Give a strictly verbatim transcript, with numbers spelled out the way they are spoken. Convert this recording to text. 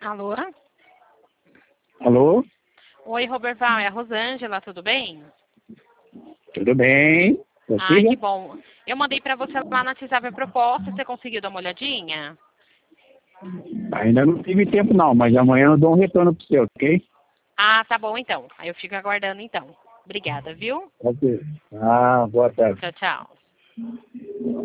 Alô? Alô? Oi, Roberval, é a Rosângela, tudo bem? Tudo bem? Ai, que Consigo? bom. Eu mandei pra você lá no WhatsApp a proposta, você conseguiu dar uma olhadinha? Ainda não tive tempo não, mas amanhã eu dou um retorno pro seu, ok? Ah, tá bom então. Aí eu fico aguardando então. Obrigada, viu? Ok. Ah, boa tarde. Tchau, tchau.